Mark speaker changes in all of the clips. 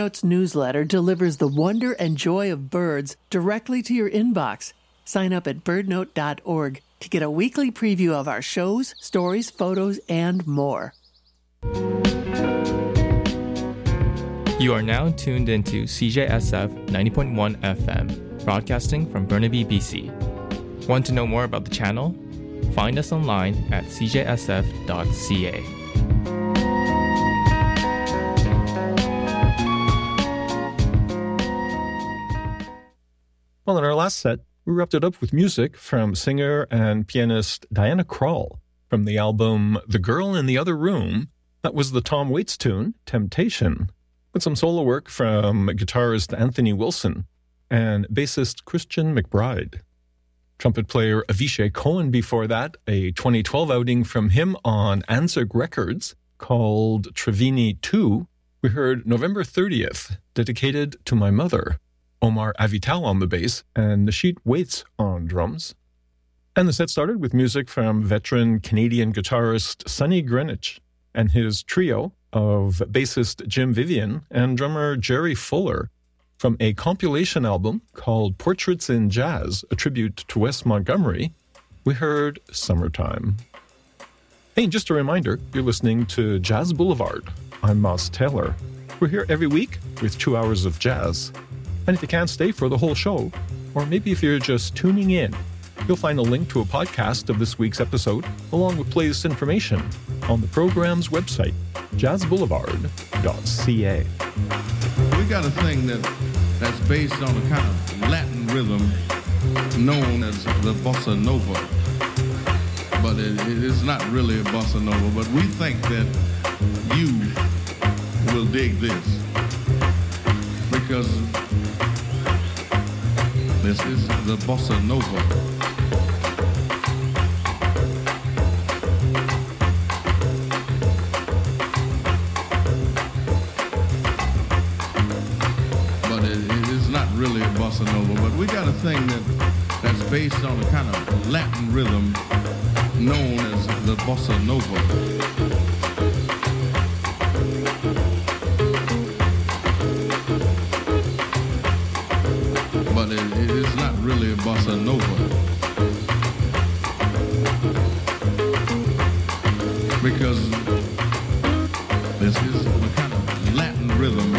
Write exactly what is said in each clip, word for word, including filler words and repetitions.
Speaker 1: Notes newsletter delivers the wonder and joy of birds directly to your inbox. Sign up at bird note dot org to get a weekly preview of our shows, stories, photos, and more.
Speaker 2: You are now tuned into C J S F ninety point one F M, broadcasting from Burnaby, B C. Want to know more about the channel? Find us online at c j s f dot c a.
Speaker 3: Well, in our last set, we wrapped it up with music from singer and pianist Diana Krall from the album The Girl in the Other Room. That was the Tom Waits tune, Temptation, with some solo work from guitarist Anthony Wilson and bassist Christian McBride. Trumpet player Avishai Cohen before that, a twenty twelve outing from him on Anzug Records called Trevini two. We heard November thirtieth, dedicated to my mother. Omar Avital on the bass, and Nashit Waits on drums. And the set started with music from veteran Canadian guitarist Sonny Greenwich and his trio of bassist Jim Vivian and drummer Jerry Fuller from a compilation album called Portraits in Jazz, a tribute to Wes Montgomery. We heard Summertime. Hey, just a reminder, you're listening to Jazz Boulevard. I'm Moss Taylor. We're here every week with two hours of jazz. And if you can't stay for the whole show, or maybe if you're just tuning in, you'll find a link to a podcast of this week's episode, along with playlist information, on the program's website, jazz boulevard dot c a.
Speaker 4: We got a thing that that's based on a kind of Latin rhythm known as the bossa nova. But it, it is not really a bossa nova, but we think that you will dig this. Because this is the bossa nova. But it, it is not really a bossa nova. But we got a thing that that's based on a kind of Latin rhythm known as the bossa nova. But it, it is not really a bossa nova. Because this is a kind of Latin rhythm.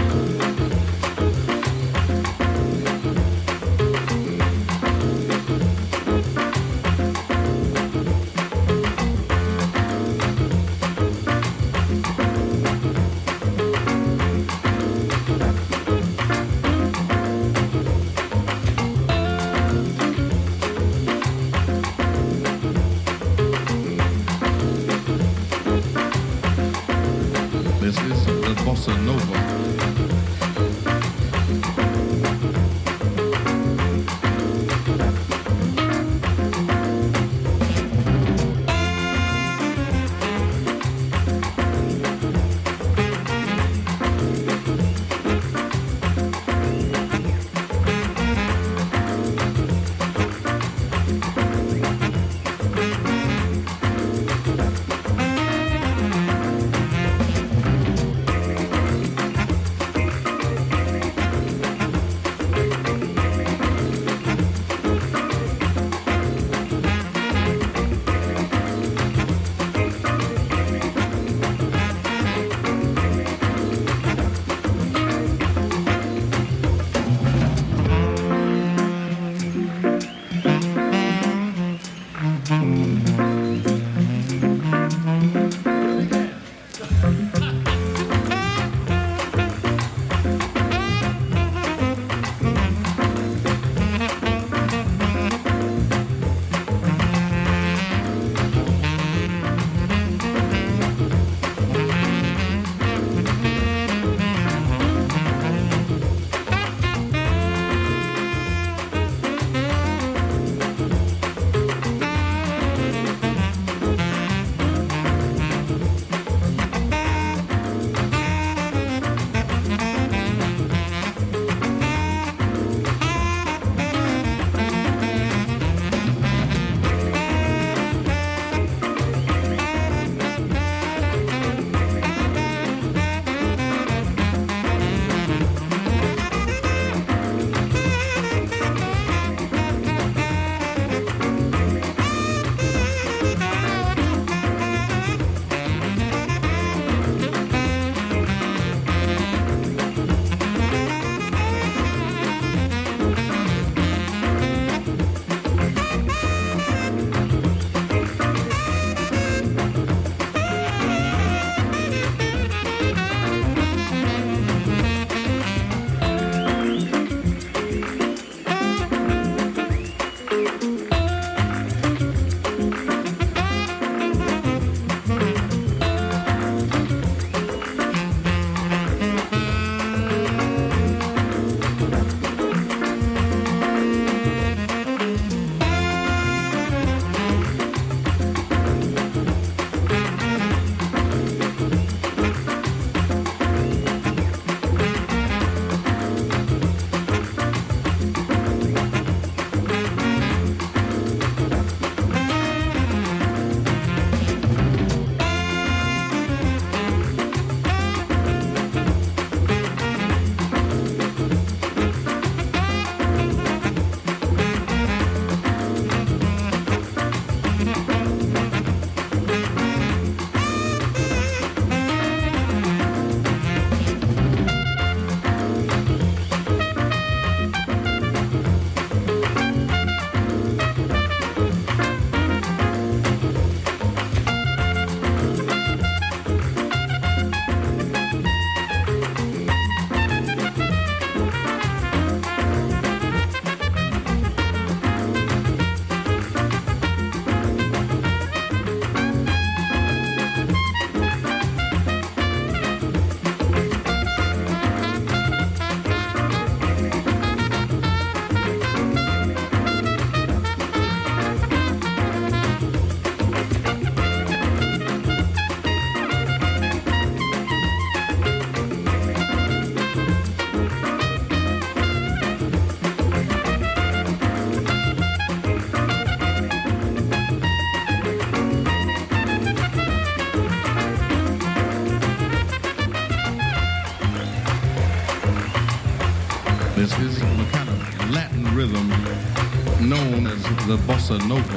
Speaker 4: This is a kind of Latin rhythm known as the bossa nova.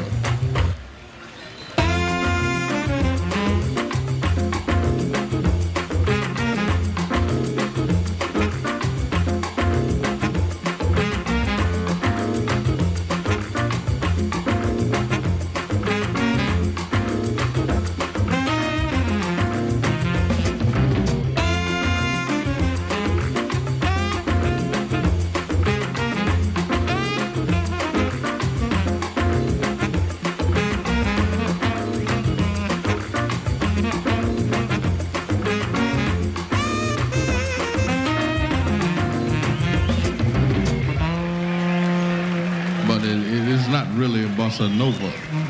Speaker 5: Bossa Nova.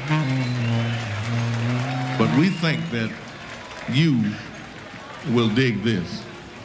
Speaker 5: But we think that you will dig this.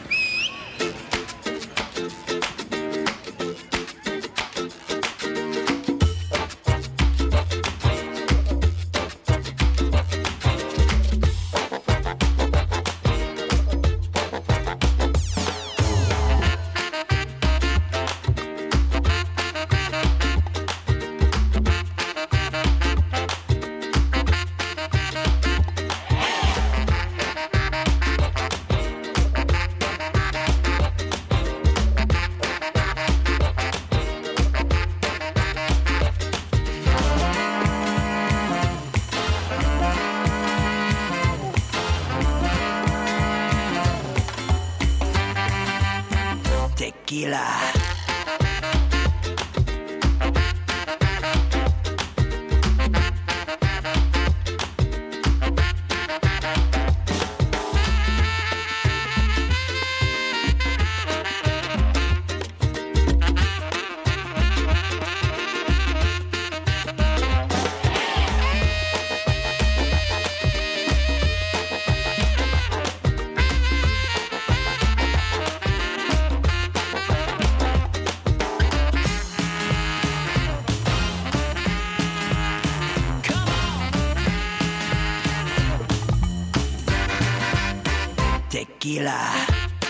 Speaker 6: Tequila.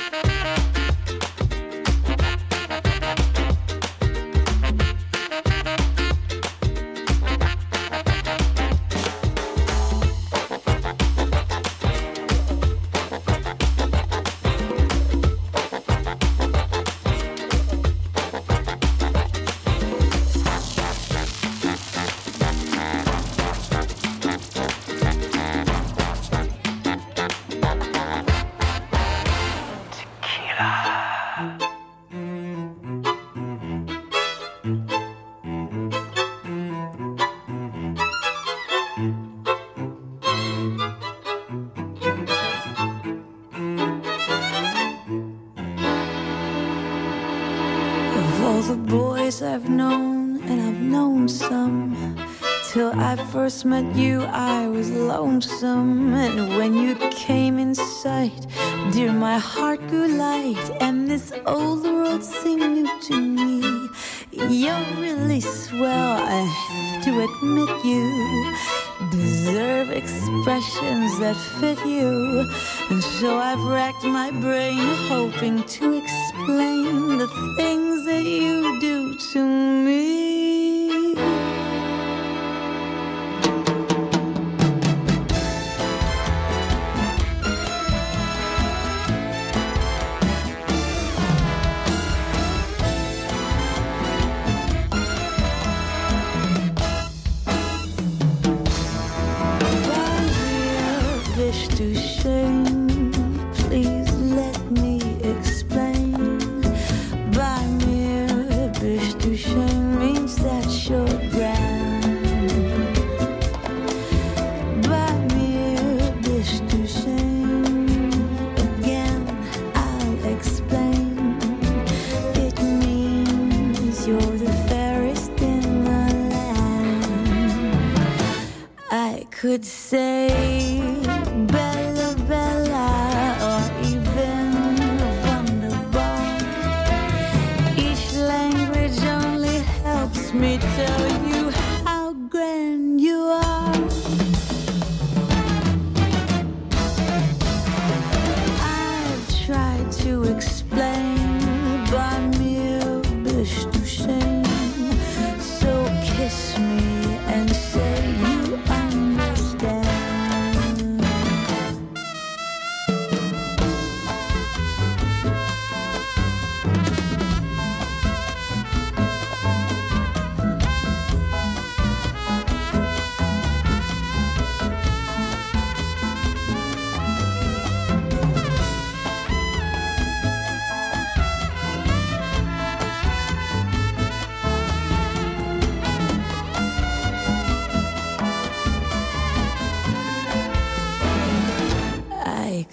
Speaker 7: I've known, and I've known some. Till I first met you, I was lonesome. And when you came in sight, dear, my heart grew light. And this old world seemed new to me. You're really swell, I have to admit you deserve expressions that fit you. And so I've racked my brain hoping to explain the things that you do to me. To shame, please let me explain. By mere bish to shame means that you're grand. By mere bish to shame, again I'll explain. It means you're the fairest in the land. I could say Bella, Bella, or even Wonderbar. Each language only helps me tell you how grand you are. I've tried to explain by mere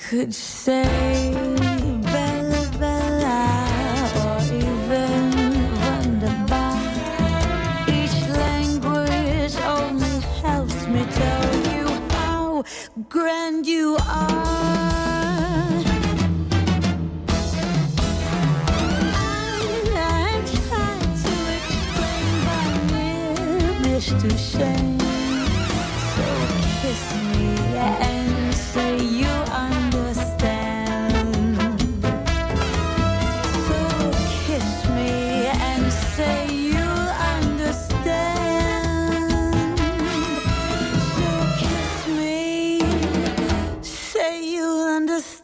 Speaker 7: could say Bella Bella or even Wunderbar. Each language only helps me tell you how grand you are. I'm trying to explain my nearness to shame. So kiss me and say you understand. So kiss me and say you understand. So kiss me, say you understand.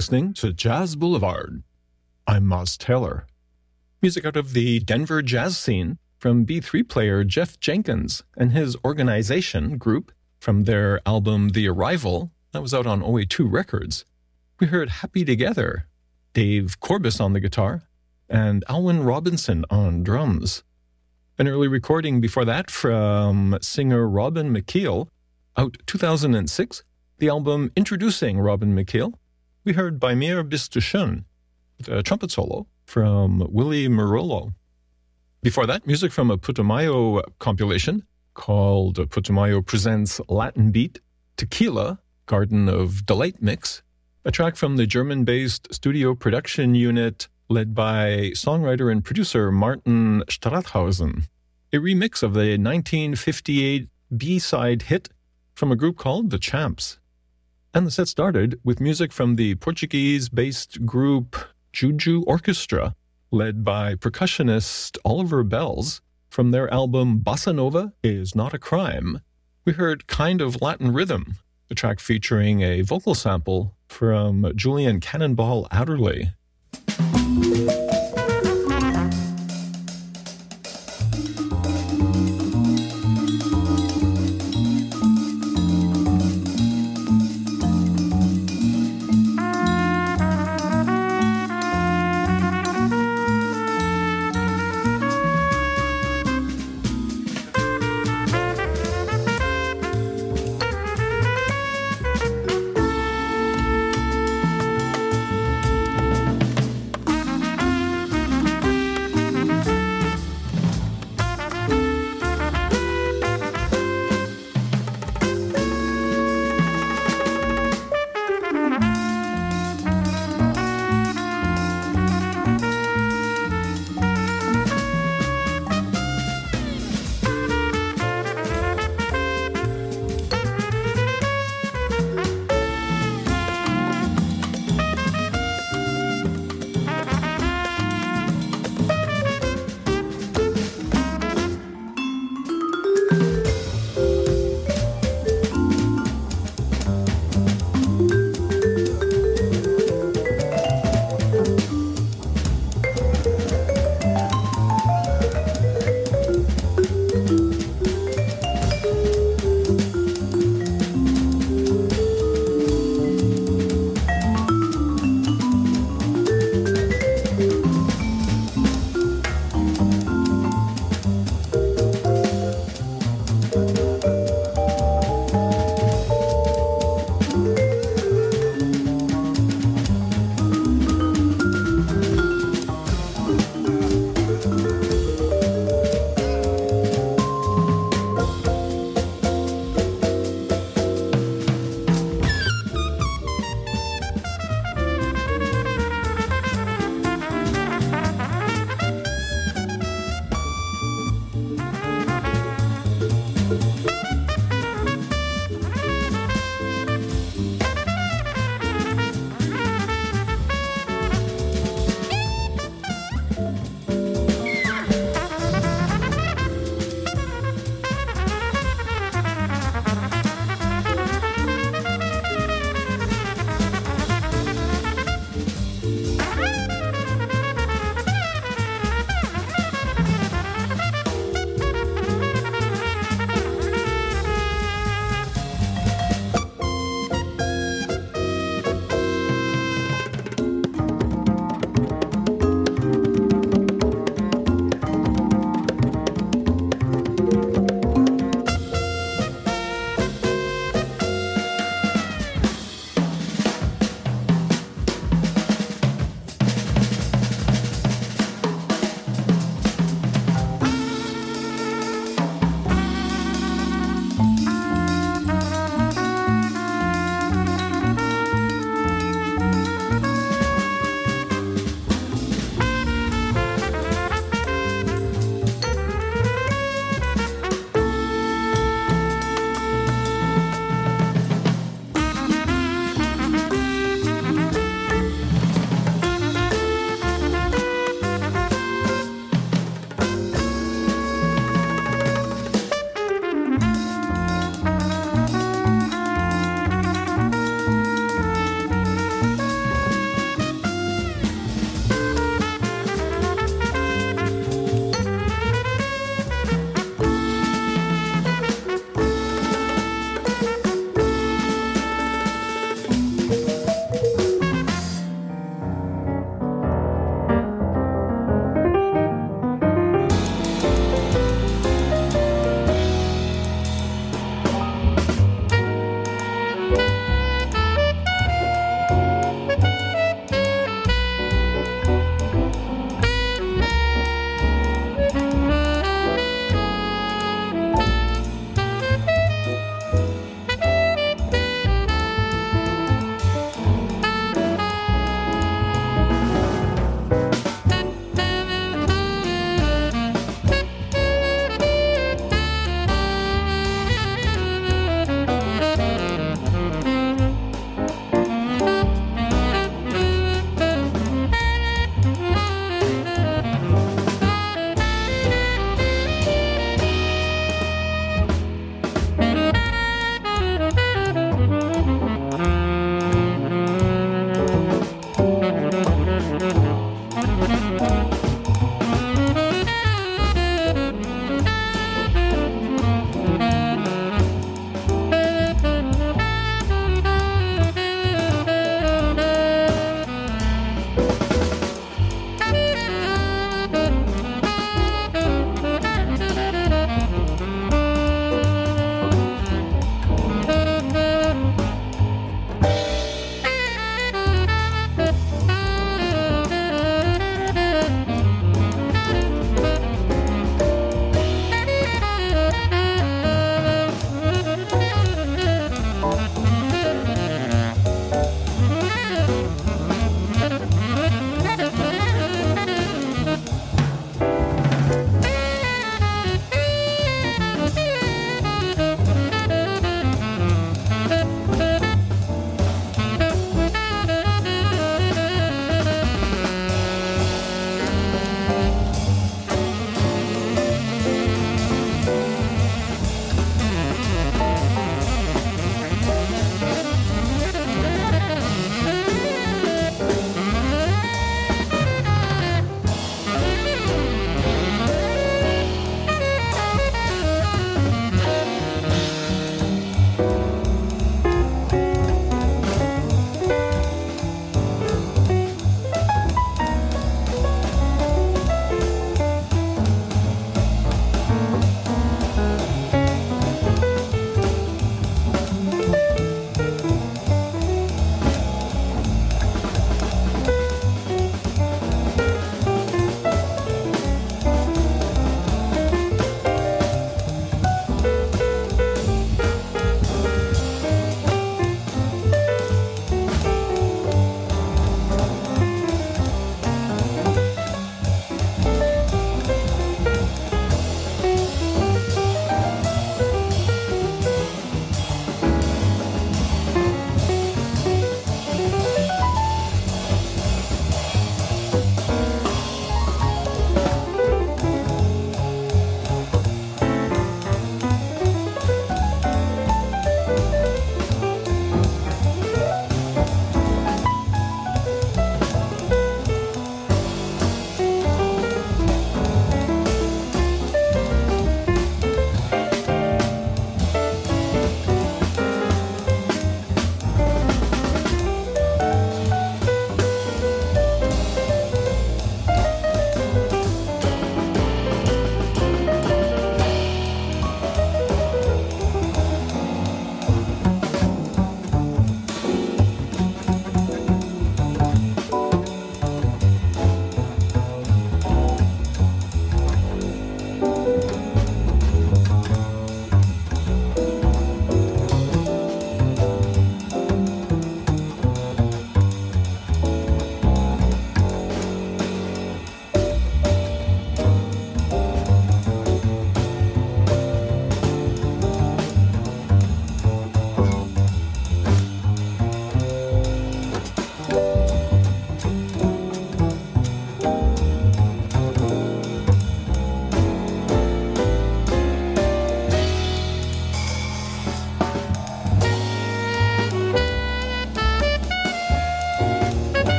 Speaker 3: listening to Jazz Boulevard. I'm Moz Taylor. Music out of the Denver jazz scene from B three player Jeff Jenkins and his organization group from their album The Arrival, that was out on O A two Records. We heard Happy Together, Dave Corbis on the guitar, and Alwyn Robinson on drums. An early recording before that from singer Robin McKeel, out two thousand six, the album Introducing Robin McKeel. We heard Bei mir bist du schön, a trumpet solo from Willie Marolo. Before that, music from a Putumayo compilation called Putumayo Presents Latin Beat, Tequila, Garden of Delight Mix, a track from the German-based studio production unit led by songwriter and producer Martin Stratthausen, a remix of the nineteen fifty-eight B-side hit from a group called The Champs. And the set started with music from the Portuguese-based group Juju Orchestra, led by percussionist Oliver Bells, from their album Bossa Nova Is Not a Crime. We heard Kind of Latin Rhythm, a track featuring a vocal sample from Julian Cannonball Adderley.